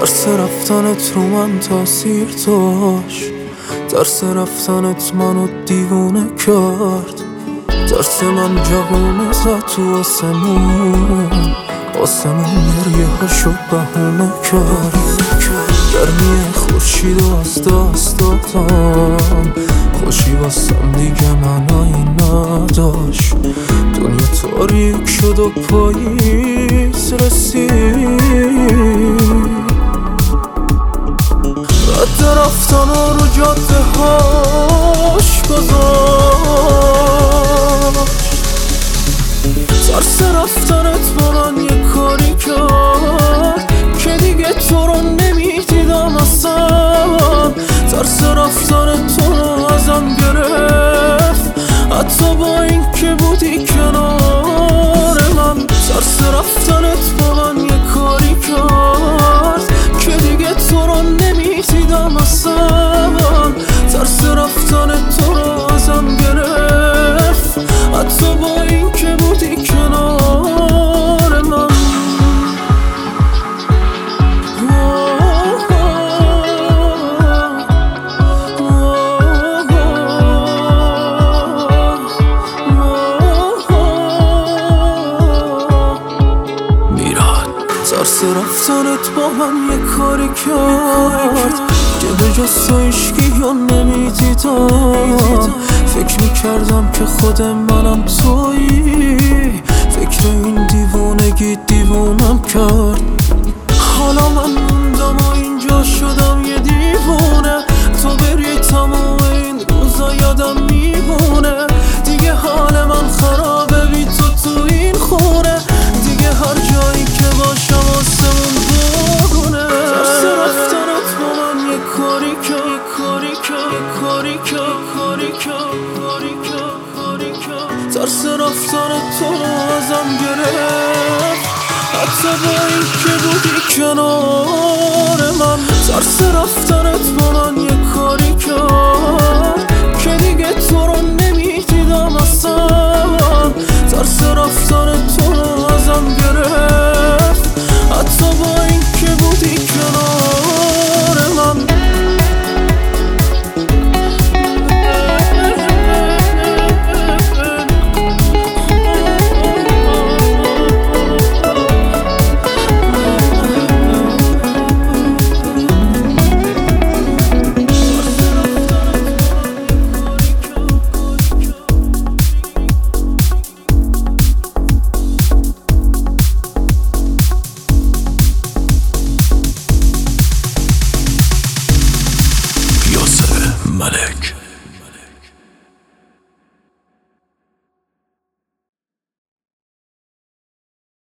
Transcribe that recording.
ترس رفتنت رو من تاثیر داشت، ترس رفتنت منو دیوونه کرد. ترس من جوونه زد تو آسمون، گریه هاشو بهونه کرد. گرمی خورشید و از دست دادم، خوشی واسم دیگه معنایی نداشت. دنیا تاریک شد و پاییز رسید. رد رفتن رو جاده هاش گذاشت. ترس رفتنت با من یه کاری کرد که دیگه تو رو نمیدیدم اصلا. ترس رفتن تو رو ازم گرفت، حتی با این که بودی کنار من. ترس رفتنت با من یه کاری کرد که دیگه تو رو نمیدیدم اصلا. ترس رفتن تو رو ازم گرفت، حتی با این که بودی کنار من. ترس رفتنت با من یه کاری کرد که به جز تو عشقی یا نمیدیدم. فکر میکردم که خود منم تویی، فکر این دیوونگی دیوونم کرد. حالا من موندم و اینجا شدم یه دیوونه، تو بری تمام این روزا یادم میمونه. دیگه حال من خرابه بی تو تو این خونه، دیگه هر جایی که باشم آسمون بارونه. ترس رفتنت با من یه کاری کرد، ترس رفتن تو رو ازم گرفت، حتی با این که بودی کنار من. ترس رفتنت با من یه کاری کرد که دیگه تو رو نمیدیدم اصلا. ترس رفتن تو رو ازم گرفت،